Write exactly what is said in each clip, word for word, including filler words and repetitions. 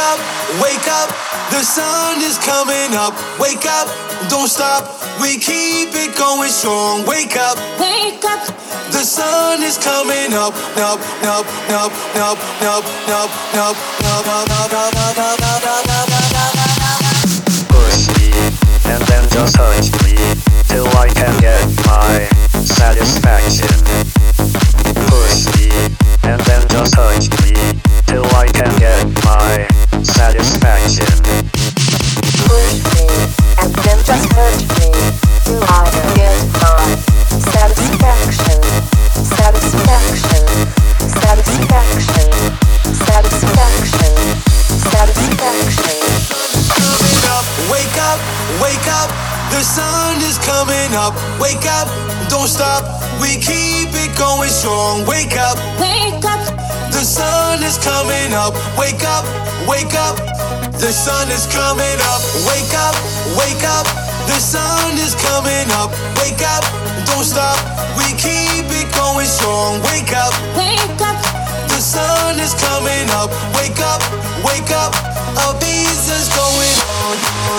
up, wake up, the sun is coming up. Wake up, don't stop, we keep it going strong. Wake up, wake up, the sun is coming up. Up, up, up, up, up, up, up, up, up, up, up, up, up, up. Push me, and then just touch me, till I can get my satisfaction. Push me, and then just touch me, till I can get my satisfaction. Push me, and then just hurt me, till I can get my satisfaction. Satisfaction, satisfaction, satisfaction, satisfaction. Wake up, wake up, the sun is coming up. Wake up, don't stop, we keep it going strong. Wake up, wake up, the sun is coming up. Wake up, wake up, the sun is coming up. Wake up, wake up, the sun is coming up. Wake up, don't stop, we keep it going strong. Wake up, wake up, the sun is coming up. Wake up, wake up, a breeze is going on.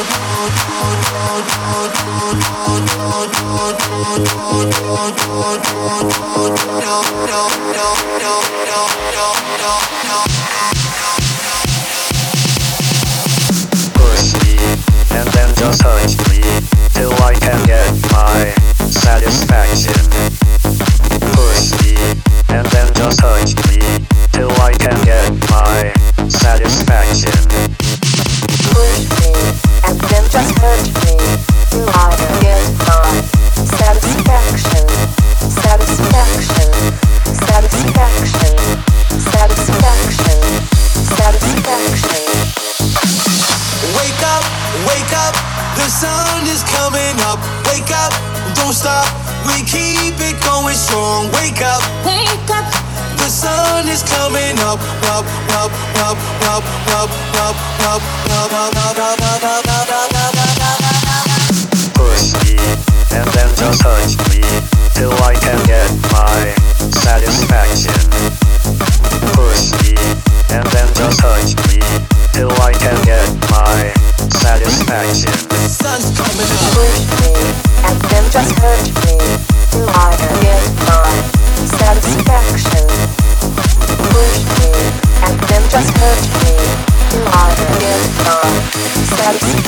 Push me, and then just touch me, till I can get my satisfaction. Push me, and then just touch me, till I can get my satisfaction. Push me, and then just hurt me, till I can get my satisfaction. Satisfaction, satisfaction, satisfaction, satisfaction. Wake up, wake up, the sun is coming up. Wake up, don't stop, we keep it going strong. Wake up, wake up, the sun is coming up. Up, up, up, up, up, up, up, up, up, up, up, up, up, up, up. Push me, and then just touch me, till I can get my satisfaction. Push me, and then just touch me, till I can get my satisfaction. The sun's coming up. Push me, and then just hurt me, till I can get my satisfaction. Push me, and then just hurt me, till I can get my satisfaction.